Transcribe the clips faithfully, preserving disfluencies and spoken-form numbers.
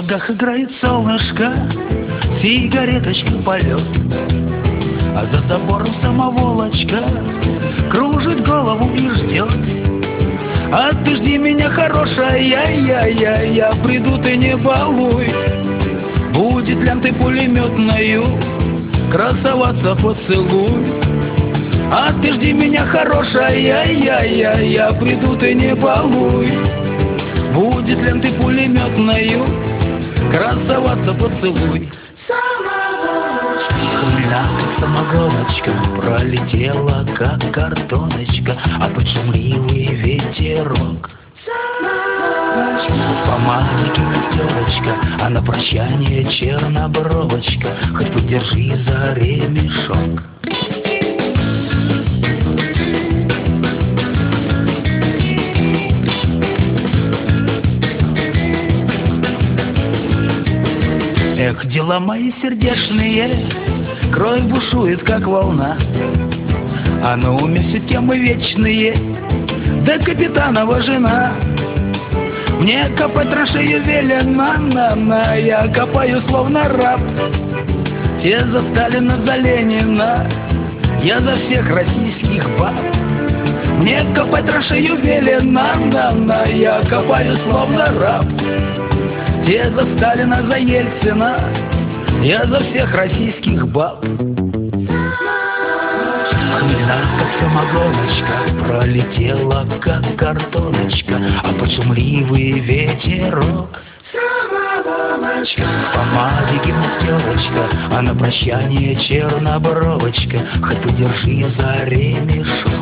снегах играет солнышко, сигареточка полет, а за забором самоволочка кружит голову и ждет. А ты жди меня, хорошая, я, я, я приду, ты не балуй. Будет лентой пулеметною красоваться поцелуй. А ты жди меня, хорошая, я, я, я приду, ты не балуй. Будет лентой пулеметною красоваться поцелуй. Хмельна, как самогоночка, пролетела, как картоночка, а под шумливый ветерок. В помадике мастерочка, а на прощание чернобровочка, хоть подержи за ремешок. Эх, дела мои сердечные, кровь бушует, как волна, а на уме все темы вечные, да капитанова жена. Мне копать траншею велено, на, на, я копаю словно раб. Те за Сталина, за Ленина, я за всех российских баб. Мне копать траншею велено, на, на, я копаю словно раб. Те за Сталина, за Ельцина, я за всех российских баб. Хмельна, как самогоночка, пролетела, как картоночка, а под шумливый ветерок. Самогоночка. В помадике мастерочка, а на прощание чернобровочка, хоть подержи за ремешок.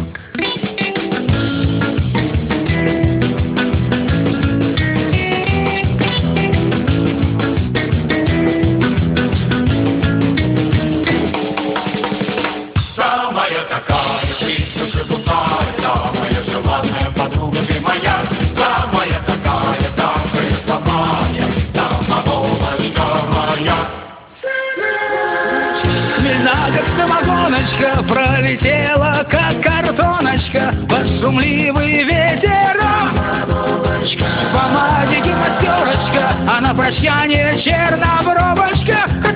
Как самогоночка, пролетела, как картоночка, под шумливый ветерок. В помадике мастерочка, а на прощание чернобровочка.